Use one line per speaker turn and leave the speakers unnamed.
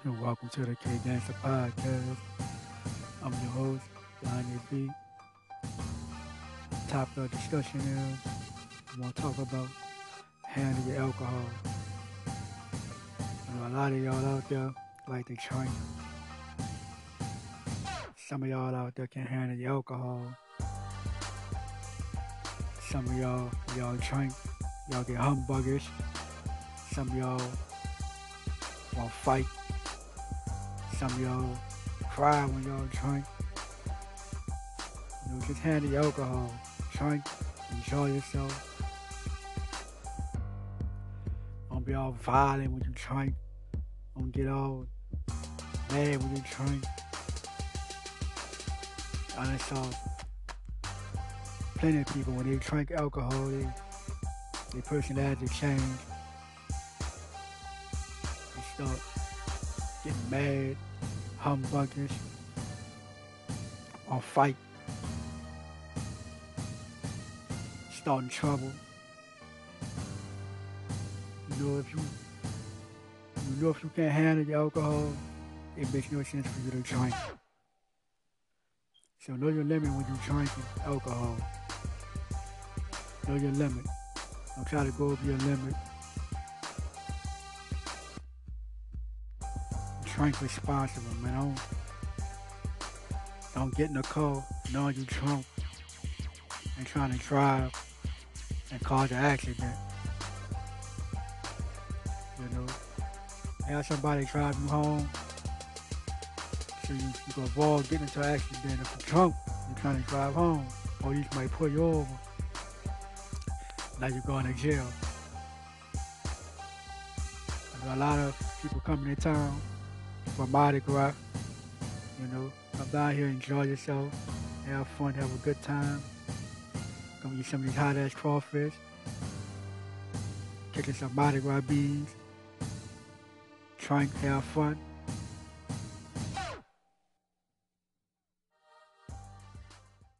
And welcome to the K Gangster Podcast. I'm your host, Lonnie B. Topic of discussion is we want to talk about handling your alcohol. A lot of y'all out there like to drink. Some of y'all out there can't handle your alcohol. Some of y'all drink, y'all get humbuggers. Some of y'all want to fight. Some of y'all cry when y'all drink. Just handle your alcohol. Drink, enjoy yourself. Don't be all violent when you drink. Don't get all mad when you drink. I saw plenty of people when they drink alcohol, their personality change. They start getting mad, humbuckers, or fight, starting trouble. If you can't handle your alcohol, it makes no sense for you to drink. So know your limit when you're drinking alcohol. Know your limit. Don't try to go over your limit. Drink responsible, man. Don't get in the car knowing you drunk and trying to drive and cause an accident. Have somebody drive you home so you can avoid getting into an accident. If you're drunk, you're trying to drive home. Police might pull you over. Now you're going to jail. There's a lot of people coming to town for Mardi Gras. Come down here, enjoy yourself, have fun, have a good time. Come eat some of these hot ass crawfish, kicking some Mardi Gras beans, drink, have fun.